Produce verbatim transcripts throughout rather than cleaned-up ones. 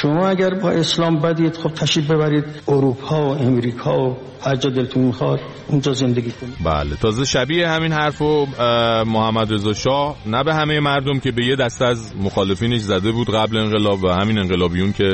شما اگر با اسلام بدید خب تشریف ببرید اروپا و امریکا و هر جا دلتون میخواد اونجا زندگی کنید. بله، تازه شبیه همین حرفو محمد رضا شاه نه به همه مردم که به یه دسته از مخالفینش زده بود قبل انقلاب و همین انقلابیون که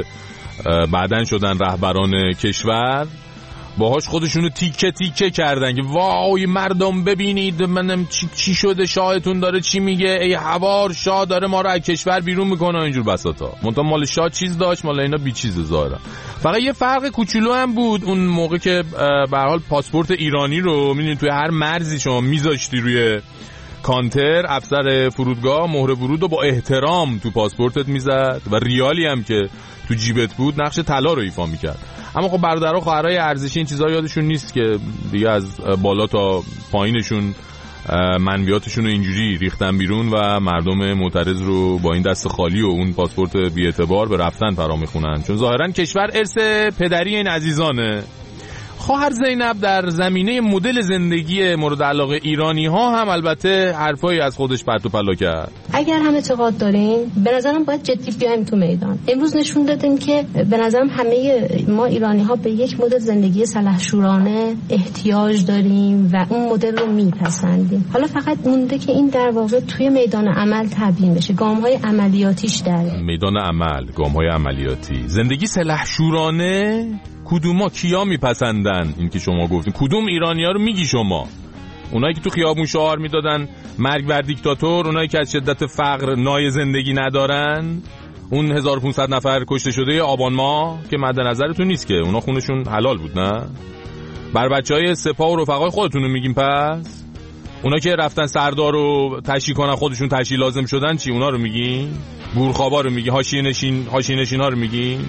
بعدن شدن رهبران کشور، باهاش خودشونو تیکه تیکه کردن که وای مردم ببینید منم چی, چی شده، شاهتون داره چی میگه، ای هوار شاه داره ما رو از کشور بیرون میکنه، اینجور بساطا. منتها مال شاه چیز داشت، مال اینا بی چیز ظاهرا. فقط یه فرق کوچولو هم بود اون موقع که به هر حال پاسپورت ایرانی رو میدونید توی هر مرزی شما میذاشتی روی کانتر، افسر فرودگاه مهر ورود رو با احترام تو پاسپورتت میزد و ریالی هم که تو جیبت بود نقش طلا رو ایفا میکرد. اما خب برادرها خواهرای ارزشی این چیزا یادشون نیست که دیگه از بالا تا پایینشون منویاتشون رو اینجوری ریختن بیرون و مردم معترض رو با این دست خالی و اون پاسپورت بی اعتبار به رفتن فرا میخونن، چون ظاهرا کشور ارث پدری این عزیزانه. خواهر زینب در زمینه مدل زندگی مورد علاقه ایرانی ها هم البته حرفایی از خودش پرت و پلا کرد. اگر هم اعتقاد دارین به نظرم باید جدی بیایم تو میدان. امروز نشون دادیم که به نظرم همه ما ایرانی ها به یک مدل زندگی سلحشورانه احتیاج داریم و اون مدل رو میپسندیم. حالا فقط مونده که این در واقع توی میدان عمل تبیین بشه، گام های عملیاتیش در میدان عمل، گام های عملیاتی. زندگی سلحشورانه کدوما کیا میپسندن؟ این که شما گفتین کدوم ایرانی‌ها رو میگی شما؟ اونایی که تو خیابون شعار میدادن مرگ بر دیکتاتور، اونایی که از شدت فقر نای زندگی ندارن، اون هزار و پانصد نفر کشته شده آبان ماه که مد نظرتون نیست که اونا خونشون حلال بود؟ نه بر بچهای سپاه و رفقای خودتون رو میگیم؟ پس اونا که رفتن سردار رو تشییع کنن خودشون تشییع لازم شدن چی؟ اونا رو میگین؟ گورخوابا رو میگی؟ حاشیه نشین حاشیه نشینا رو میگین؟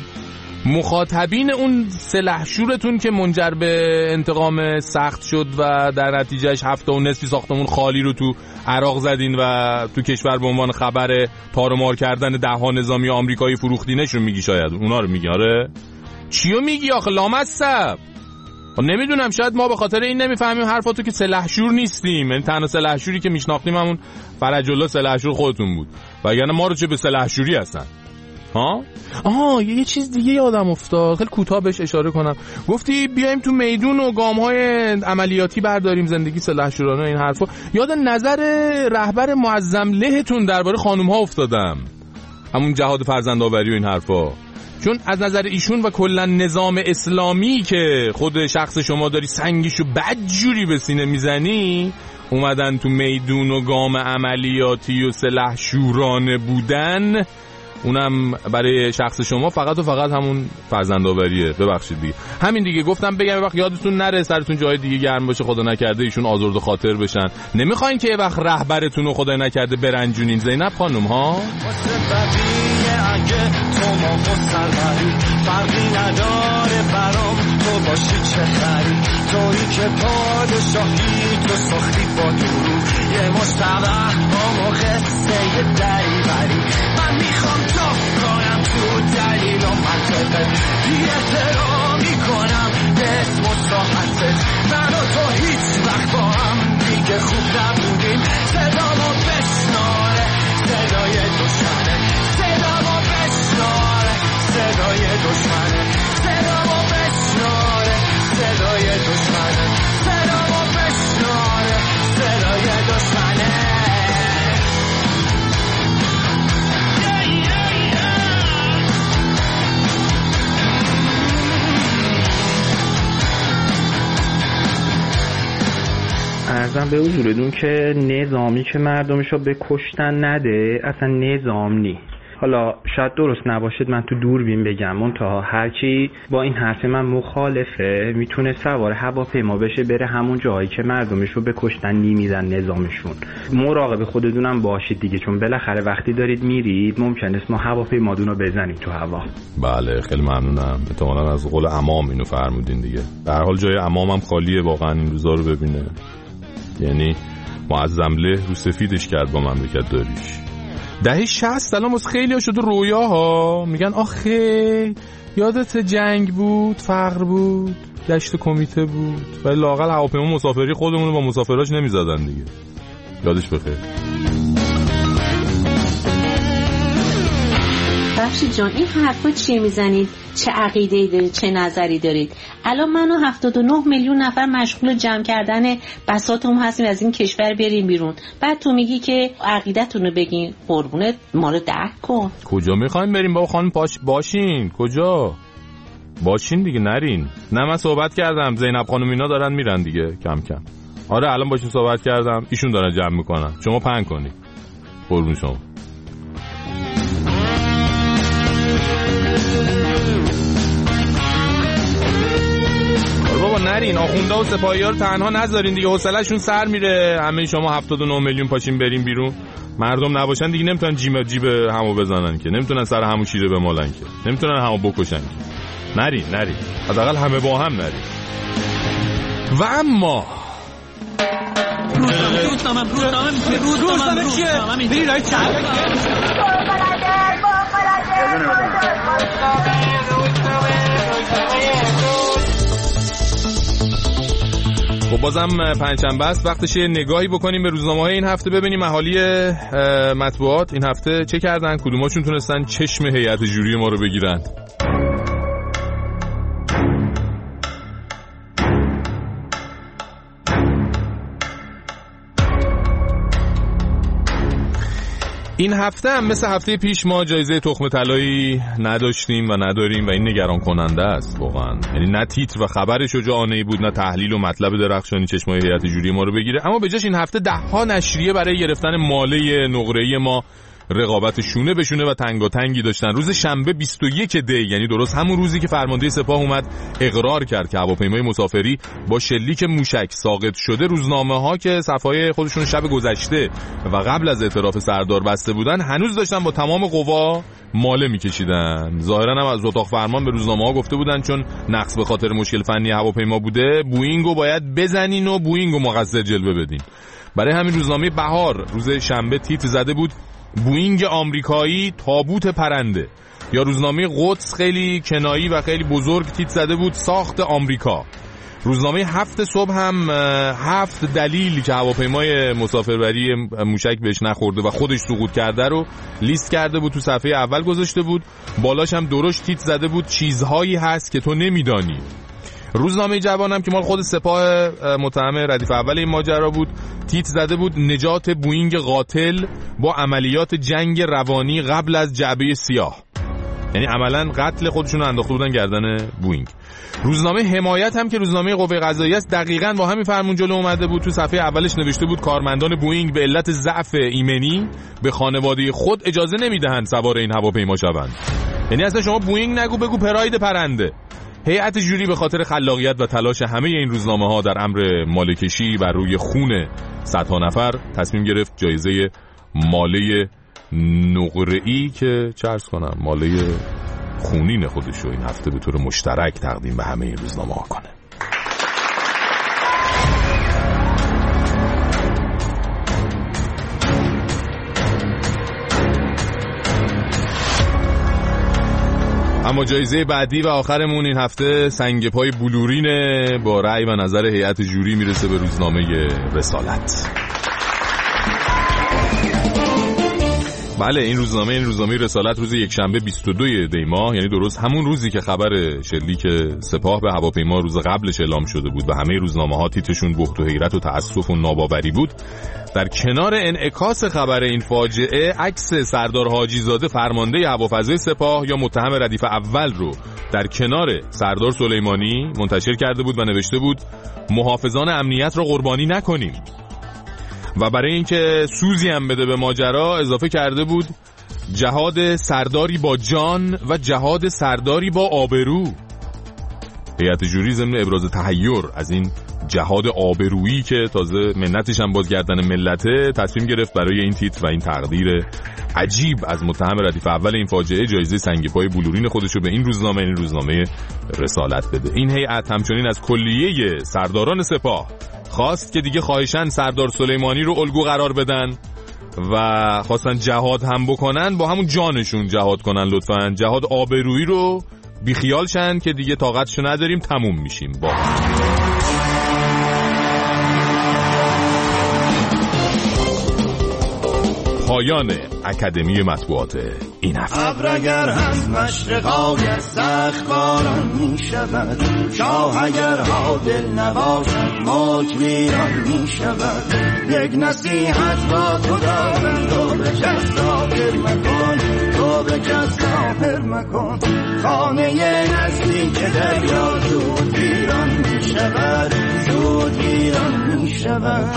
مخاطبین اون سلحشورتون که منجر به انتقام سخت شد و در نتیجهش هفته و نصفی ساختمون خالی رو تو عراق زدین و تو کشور به عنوان خبر تارمار کردن ده ها نظامی آمریکایی فروختینشون میگی؟ شاید اونا رو میگی. آره چیو میگی آخه لامصب؟ نمیدونم، شاید ما به خاطر این نمیفهمیم حرفاتو که سلحشور نیستیم. یعنی تنها سلحشوری که میشناختیم همون فرج الله سلحشور خودتون بود، وگرنه ما رو چه به سلحشوری هستن. ها آها یه چیز دیگه یادم افتاد، خیلی کوتاه بهش اشاره کنم. گفتی بیایم تو میدون و گام‌های عملیاتی برداریم، زندگی سلحشورانه، این حرفا. یاد نظر رهبر معظم لهتون درباره خانم‌ها افتادم، همون جهاد فرزندآوری و این حرفا. چون از نظر ایشون و کلا نظام اسلامی که خود شخص شما داری سنگیشو بدجوری به سینه میزنی، اومدن تو میدون و گام عملیاتی و سلحشورانه بودن، اونم برای شخص شما فقط و فقط همون فرزندآوریه. ببخشید دیگه، همین دیگه گفتم بگم وقت یادتون نره، سرتون جای دیگه گرم باشه، خدا نکرده ایشون آزرده خاطر بشن. نمیخواین که وقت رهبرتون رو خدا نکرده برنجونین زینب خانم ها؟ اگه تو ما مسلمانی فرقی نداره برام تو باشی چه خری، تویی که پادشاهی تو ساختی با درو یه مستبه با موقع سه دری بری. من میخوام تا کنم تو دلیل و منطقه بی احترامی کنم به اسم و ساحتت. من و تو هیچ وقت با هم دیگه خوب نبودیم. صدامو بشناره صدای دشمنه، صدامو بشناره صدای دشمنه، صدامو بشناره صدای دشمنه، صدامو بشناره صدای دشمنه. ارزم به حضورتون که نظامی که مردمشو به کشتن نده اصلا نظام نی. حالا شاید درست نباشید من تو دوربین بگم، منتها هر کی با این حرف من مخالفه میتونه سوار هواپیما بشه بره همون جایی که مردمشو به کشتن نمیدن نظامشون. مراقب خودتونم باشید دیگه، چون بالاخره وقتی دارید میرید ممکنه ما هواپیماتون رو بزنید تو هوا. بله خیلی ممنونم، احتمالاً از قول عمام اینو فرمودین دیگه. به هر حال جای عمامم خالیه واقعا این روزا رو ببینه. یعنی معظم له رو سفیدش کرد با مملکت داریش. دهه شصت الان واسه خیلی‌ها شده رویاها، میگن آخه یادت جنگ بود، فقر بود، گشت کمیته بود، ولی لااقل هواپیما مسافری خودمون رو با مسافراش نمیزدن دیگه. یادش بخیر. فرشید جان این حرفا چیه میزنید؟ چه عقیده‌ای دارید؟ چه نظری دارید؟ الان من و هفتاد و نه میلیون نفر مشغول جمع کردن بساطمون هستیم از این کشور بریم بیرون. بعد تو میگی که عقیدتون رو بگین. قربونت ما رو درک کن. کجا میخوایم بریم بابا خانم؟ پاش باشین. کجا باشین دیگه، نرین. نه من صحبت کردم، زینب خانم اینا دارن میرن دیگه کم کم. آره الان باشین صحبت کردم، ایشون دارن جمع میکنن، شما پنگ کنید. قربون شما. بابا نرین، آخونده و سپاهی ها رو تنها نذارین دیگه، حوصله‌شون سر میره. همه شما هفتاد و نه میلیون پاشین بریم بیرون، مردم نباشن دیگه نمیتونن جیب جیب همو بزنن که، نمیتونن سر همو شیره بمالن که، نمیتونن همو بکشن که. نرین نرین، حداقل همه با هم نرین. و اما روزنامه روزنامه روزنامه روزنامه چیه؟ میری رای چند؟ خب بازم پنجشنبه است، وقتش نگاهی بکنیم به روزنامه‌های این هفته، ببینیم اهالی مطبوعات این هفته چه کردن، کدوماشون تونستن چشم هیئت جوری ما رو بگیرن. این هفته هم مثل هفته پیش ما جایزه تخم طلایی نداشتیم و نداریم و این نگران کننده است واقعا. یعنی نه تیتر و خبر شجاعانه‌ای بود، نه تحلیل و مطلب درخشانی چشمای هیئت جوری ما رو بگیره، اما به جاش این هفته ده ها نشریه برای گرفتن ماله نقره‌ای ما رقابت شونه به شونه و تنگاتنگی داشتن. روز شنبه بیست و یک دی، یعنی درست همون روزی که فرمانده سپاه اومد اقرار کرد که هواپیمای مسافری با شلیک موشک ساقط شده، روزنامه‌ها که صفحه‌های خودشون شب گذشته و قبل از اعتراف سردار بسته بودن هنوز داشتن با تمام قوا ماله میکشیدن. ظاهرا هم از اتاق فرمان به روزنامه‌ها گفته بودن چون نقص به خاطر مشکل فنی هواپیما بوده، بوئینگو باید بزنین و بوئینگو مقصر جلوه بدین. برای همین روزنامه بهار روز شنبه تیتر زده بود بوئینگ آمریکایی تابوت پرنده، یا روزنامه قدس خیلی کنایی و خیلی بزرگ تیتر زده بود ساخت آمریکا. روزنامه هفت صبح هم هفت دلیلی که هواپیمای مسافربری موشک بهش نخورده و خودش سقوط کرده رو لیست کرده بود، تو صفحه اول گذاشته بود، بالاش هم درشت تیتر زده بود چیزهایی هست که تو نمیدانی. روزنامه جوانم که مال خود سپاه متهم ردیف اول این ماجرا بود، تیتر زده بود نجات بوئینگ قاتل با عملیات جنگ روانی قبل از جعبه سیاه. یعنی عملا قتل خودشون رو انداخته بودن گردن بوئینگ. روزنامه حمایت هم که روزنامه قوه قضاییه است دقیقاً با همین فرمون جلو اومده بود، تو صفحه اولش نوشته بود کارمندان بوئینگ به علت ضعف ایمنی به خانواده خود اجازه نمیدهند سوار این هواپیما شوند. یعنی اصلا شما بوئینگ نگو، بگو پراید پرنده. هیئت جوری به خاطر خلاقیت و تلاش همه این روزنامه‌ها در امر ماله‌کشی بر روی خون صدها نفر تصمیم گرفت جایزه ماله نقره‌ای که چه عرض کنم ماله خونین خودش رو این هفته به طور مشترک تقدیم به همه این روزنامه‌ها کنه. اما جایزه بعدی و آخرمون این هفته سنگ پای بلورینه، با رأی و نظر هیئت جوری میرسه به روزنامه رسالت. بله این روزنامه این روزنامه رسالت روز یکشنبه بیست و دو دی ماه، یعنی درست همون روزی که خبر شلیک سپاه به هواپیما روز قبلش اعلام شده بود و همه روزنامه‌ها تیترشون بهت و حیرت و تأسف و ناباوری بود، در کنار انعکاس خبر این فاجعه عکس سردار حاجی زاده فرمانده هوافضای سپاه یا متهم ردیف اول رو در کنار سردار سلیمانی منتشر کرده بود و نوشته بود محافظان امنیت را قربانی نکنیم. و برای اینکه سوزی هم بده به ماجرا اضافه کرده بود جهاد سرداری با جان و جهاد سرداری با آبرو. هیئت جوری ضمن ابراز تحیر از این جهاد آبرویی که تازه منتش هم بازگردن ملته تصمیم گرفت برای این تیتر و این تقدیر عجیب از متهم ردیف اول این فاجعه جایزه سنگ پای بلورین خودش رو به این روزنامه این روزنامه رسالت بده. این هیئت همچنین از کلیه سرداران سپاه خواست که دیگه خواهشاً سردار سلیمانی رو الگو قرار بدن و خواستن جهاد هم بکنن، با همون جانشون جهاد کنن لطفاً. جهاد آبرویی رو بیخیال شن که دیگه طاقتشو نداریم، تموم میشیم با پایان اکادمی مطبوعات این هفته. ابر اگر هم مشرقای سخت باران می شود، شاه اگر عادل نباشد ملک ویران می شود. یک نصیحت با تو دارم، تو به کس ظاهر مکن، تو به کس ظاهر مکن. خانه نزدیک دریا زود ویران می شود، زود ویران می شود.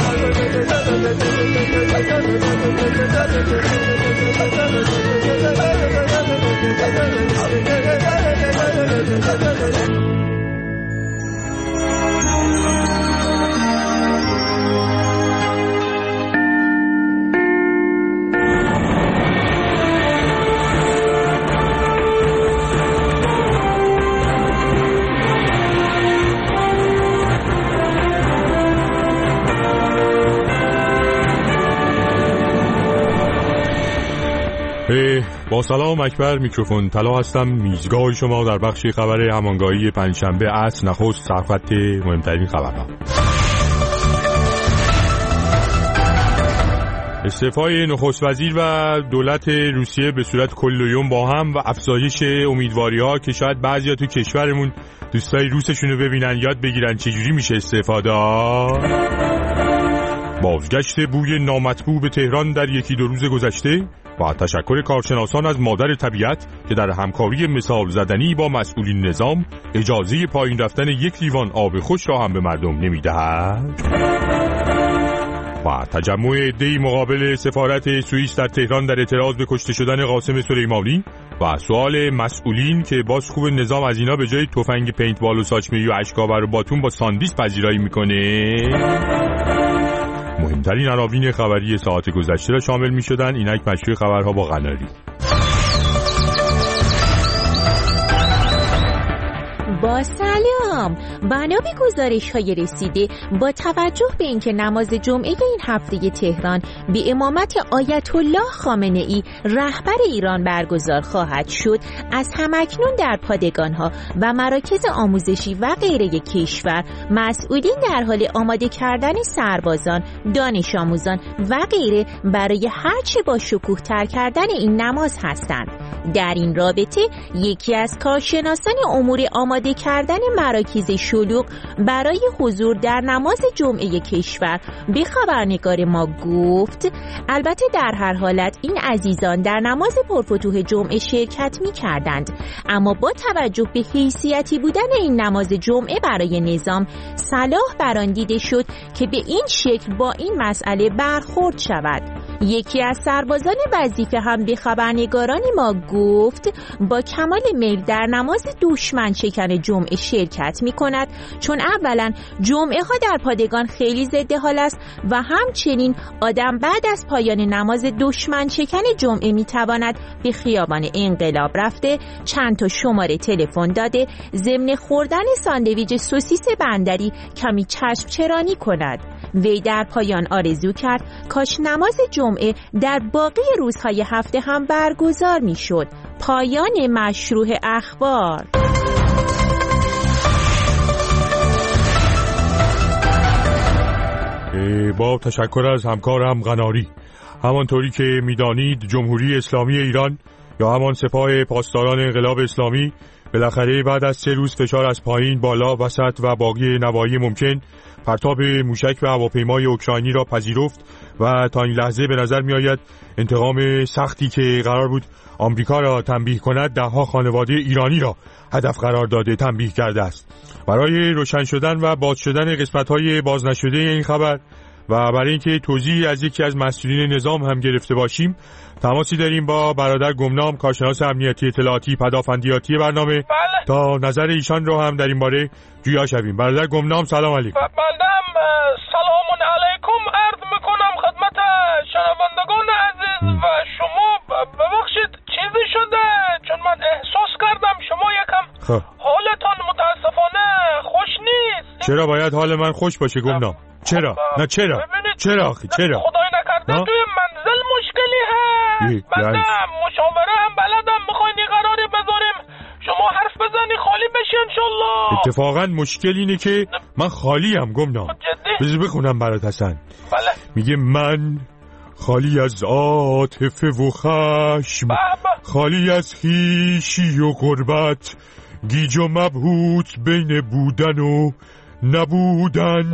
با سلام اکبر، میکروفون طلا هستم. میزگاه شما در بخش خبر همانگاهی پنجشنبه عصر نخست سرخط مهمترین خبرها. استعفای نخست وزیر و دولت روسیه به صورت کلیوم با هم و افزایش امیدواری‌ها که شاید بعضیا تو کشورمون دوستای روسشون رو ببینن، یاد بگیرن چجوری میشه استفاده. بازگشت بوی نامطبوع به تهران در یکی دو روز گذشته و تشکر کارشناسان از مادر طبیعت که در همکاری مثال زدنی با مسئولین نظام اجازه پایین رفتن یک لیوان آب خوش را هم به مردم نمیدهد. و تجمع عده‌ای مقابل سفارت سوئیس در تهران در اعتراض به کشته شدن قاسم سلیمانی و سوال مسئولین که باز خوب نظام از اینا به جای تفنگ پینتبال و ساچمه‌ای و اشک‌آور و باتون با ساندیس پذیرایی میکنه. مهمترین عناوین خبری ساعت گذشته را شامل می شدن. اینک مشروع خبرها با قناری. با سلام. بنا به گزارش‌های رسیده با توجه به اینکه نماز جمعه این هفته تهران به امامت آیت الله خامنه‌ای رهبر ایران برگزار خواهد شد، از همکنون در پادگان‌ها و مراکز آموزشی و غیره کشور مسئولین در حال آماده کردن سربازان، دانش آموزان و غیره برای هرچه با شکوه‌تر کردن این نماز هستند. در این رابطه یکی از کارشناسان امور آماده کردن مراکز شلوغ برای حضور در نماز جمعه کشور به خبرنگار ما گفت البته در هر حالت این عزیزان در نماز پرفتوح جمعه شرکت می کردند، اما با توجه به حیثیتی بودن این نماز جمعه برای نظام صلاح بر آن دیده شد که به این شکل با این مسئله برخورد شود. یکی از سربازان وظیفه هم به خبرنگاران ما گفت با کمال میل در نماز دشمن شکن جمعه شرکت می کند، چون اولا جمعه ها در پادگان خیلی ضد حال است و همچنین آدم بعد از پایان نماز دشمن شکن جمعه می تواند به خیابان انقلاب رفته، چند تا شماره تلفن داده، ضمن خوردن ساندویچ سوسیس بندری کمی چشم چرانی کند. وی در پایان آرزو کرد کاش نماز جمعه در باقی روزهای هفته هم برگزار می شد. پایان مشروع اخبار. با تشکر از همکارم قناری. همانطوری که میدانید جمهوری اسلامی ایران یا همان سپاه پاسداران انقلاب اسلامی بالاخره بعد از سه روز فشار از پایین، بالا، وسط و باقی نواحی ممکن پرتاب موشک و هواپیمای اوکراینی را پذیرفت و تا این لحظه به نظر می آید انتقام سختی که قرار بود آمریکا را تنبیه کند دهها خانواده ایرانی را هدف قرار داده تنبیه کرده است. برای روشن شدن و باز شدن قسمت‌های باز نشده این خبر و برای اینکه توضیحی از یکی از مسئولین نظام هم گرفته باشیم، تماسی داریم با برادر گمنام، کارشناس امنیتی اطلاعاتی پدافندیاتی برنامه. بله. تا نظر ایشان رو هم در این باره جویا شویم. برادر گمنام سلام علیکم. بندم سلام علیکم عرض میکنم خدمت شنوندگان عزیز و شما. ببخشید چیزی شده چون من احساس کردم شما یکم خب. حالتان متاسفانه خوش نیست. چرا باید حال من خوش باشه گمنام؟ چرا؟ نه چرا؟ چرا آخی؟ چرا؟ خدای نکرده توی منزل مشکلی هست. بنده مشاوره هم بلدم، میخواین یه قراری بذاریم شما حرف بزنی خالی بشی انشالله. اتفاقا مشکل اینه که من خالی هم گمنام. بذار بخونم برات حسن. بله. میگه من خالی از عاطفه و خشم، خالی از خویشی و غربت، گیج و مبهوت بین بودن و نبودن.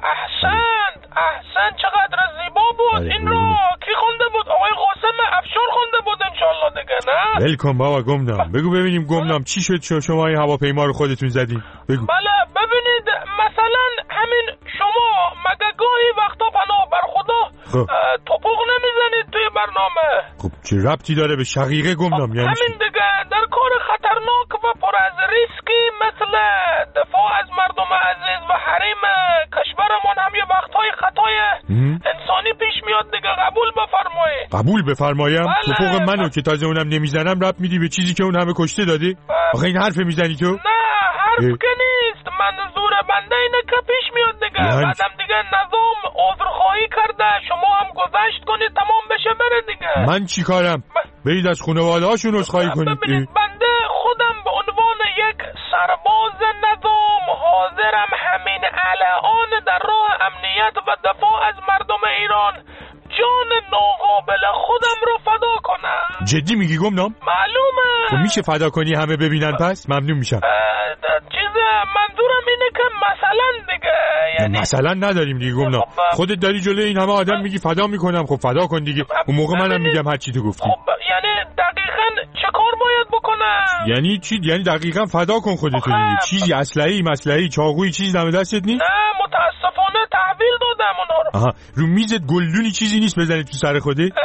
احسنت احسنت، چقدر زیبا بود. این رو کی خونده بود؟ آقای قاسم افشار خونده بود انشالله دیگه، نه؟ ولکن بابا گمنام. بگو ببینیم گمنام چی شد شما این هواپیما رو خودتون زدین؟ بگو. بله ببینید مثلا همین شما مگه گاهی وقتا پناه بر خدا توپق نمیزنید توی برنامه؟ خب چه ربطی داره به شقیقه گمنام؟ یعنی همین دیگه در کار خطرناک و پر از ریسکی مثل دفاع از مردم عزیز و حریم کشورمون هم یه وقتهای خطای انسانی پیش میاد دیگه. قبول بفرمایید. قبول بفرمایم؟ بله. توپق منو که تازه اونم نمیزنم ربط میدی به چیزی که اون همه کشته داده؟ آخه این حرف میزنی تو؟ نه حرف اه. که نیست، منظور بنده اینه که پیش میاد دیگه. یعنی؟ بعدم دیگه نظام عذرخواهی کرده، شما هم گذشت کنید تمام بشه بره دیگه. من چی کارم؟ برید از خانواده هاشون عذرخواهی کنید. ببینید بنده خودم به عنوان یک سرباز نظام حاضرم همین الان در راه امنیت و دفاع از مردم ایران جان ناقابل خودم رو فدا کنم. جدی میگی گمنام؟ معلومه. خب میشه فدا کنی همه ببینن پس؟ ممنون میشم. چیز منظورم اینه که مثلا دیگه یعنی مثلا نداریم دیگه گمنام. خودت داری جلوی این همه آدم میگی فدا میکنم. خب فدا کن دیگه. اون موقع منم میگم هر چی تو گفتی. خب یعنی دقیقاً چه کار باید بکنم؟ یعنی چی؟ یعنی دقیقاً فدا کن خودتو دیگه. چیزی اسلحه‌ای مسلحه‌ای چاقویی چیزی دم دستت نیست؟ نه متاسفانه تحویل دادم اونها رو. آها رو میزت گلدونی چیزی نیست بزنی تو سر خودت؟ نه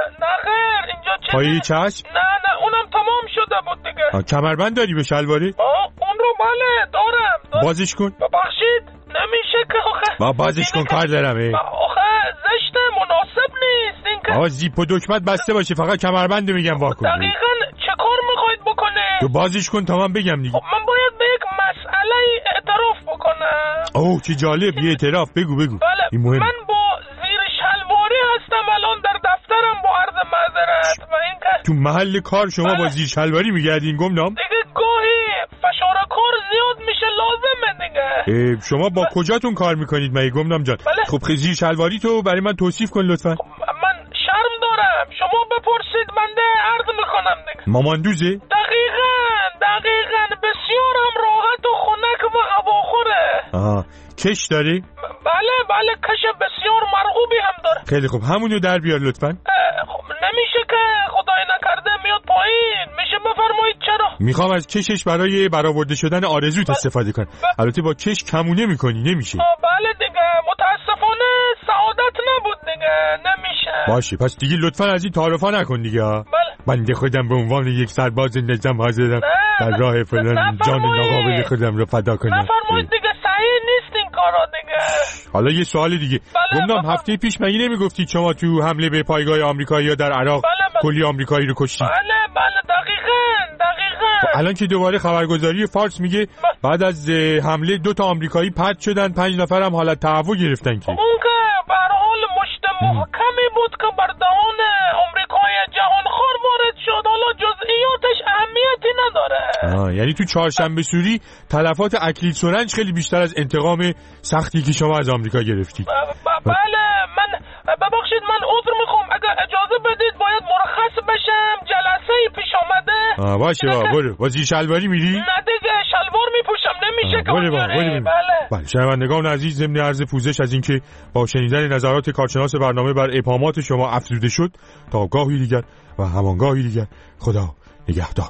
خیر اینجا چه؟ پایه چشم؟ نه نه اونم تمام شده بود دیگه. کمربند داری به شلواره؟ آه اون رو بله دارم, دارم. بازش کن. ببخشید نمیشه که آخه. با بازش کن کار دارم. آخه زشته مناسب نیست این که. آقا زیپ و دکمت بسته باشه فقط کمربند میگم واکن. دقیقاً چه کار میخواید بکنه؟ تو بازش کن تا من بگم دیگه. من باید به یک مسئله اعتراف بکنم. اوه چه جالب یه اعتراف بگو بگو. بله این مهم. من با زیر شلواری هستم الان در دفترم با عرض معذرت و این که تو محل کار شما بله. با زیر شلواری میگردین گمنام؟ دیگه گاهی فشار کار زیاد میشه لازمه دیگه. شما با کجاتون کار میکنید مگه گمنام جان؟ بله. خب زیر شلواری تو برای من توصیف کن لطفا. خب من شرم دارم شما بپرسید بنده عرض میکنم دیگه. ماماندوزه؟ دقیقاً دقیقاً بسیار هم راحت و خنک و هواخوره. آها کش داری؟ بله بله کش بسیار مرغوبی هم داره. خیلی خوب همونو در بیار لطفا. خب نمیشه که خدای نکرده میاد پایین. میشه بفرمایید چرا؟ میخوام از کشش برای برآورده شدن آرزوت بله. استفاده کن. البته با کش کمونه میکنی نمیشه. بله دیگه متاسفانه سعادت نبود دیگه نمیشه. باشه پس دیگه لطفا از این تعارفا نکن دیگه. بله. بنده خودم به عنوان یک سرباز نظام حاضرم در راه فلان جان ناقابل خودم رو فدا کنم. نفرمایید دیگه صحیح نیست این کارا دیگه. حالا یه سوال دیگه. بله گمنام هفته پیش مگه نمیگفتی شما تو حمله به پایگاه آمریکایی‌ها در عراق بله بله. کلی آمریکایی رو کشتی؟ بله بله دقیقاً دقیقاً. الان که دوباره خبرگزاری فارس میگه بعد از حمله دو تا آمریکایی پرت شدن پنج نفر هم حالت تهوع گرفتن که. اون که به هر حال مشت محکمی بود که بر دهان آمریکای جهانخوار وارد شد. حالا جزئیاتش اهمیتی نداره. آه یعنی تو چهارشنبه سوری تلفات اکلیل سرنج خیلی بیشتر از انتقام سختی که شما از آمریکا گرفتید. بله من ببخشید من عذر میخوام اگر اجازه بدید باید مرخص بشم جلسه‌ای پیش آمده. آه باشه با برو با زیر شلواری میری؟ نه دیگه شلوار میپوشم نمیشه که اونجوری. بله بله شنوندگان عزیز ضمن عرض پوزش از اینکه با شنیدن نظرات کارشناس برنامه بر ابهامات شما افزوده شد تا گاهی دیگر و همانگاهی دیگر خدا نگهدار.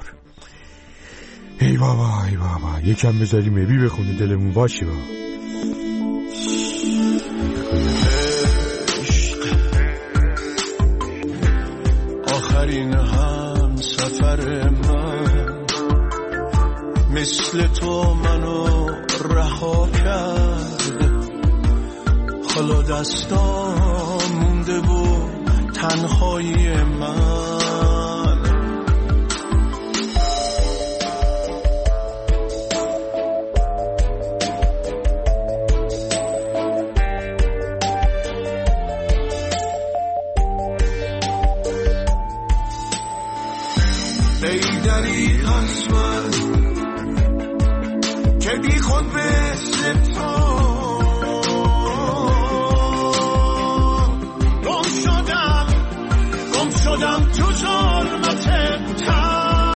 ای بابا ای بابا یکم بذاریم مبی بخونه دلمون باشه با. آخرین هم سفر من مثل تو منو رها کرد. حالا دستام مونده و تنهایی من. ای دری از من که بی خود به ستاره